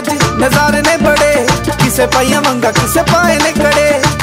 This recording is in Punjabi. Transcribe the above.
नजारे ने बड़े, किसे पाइया मंगा किसे पाए ने कड़े।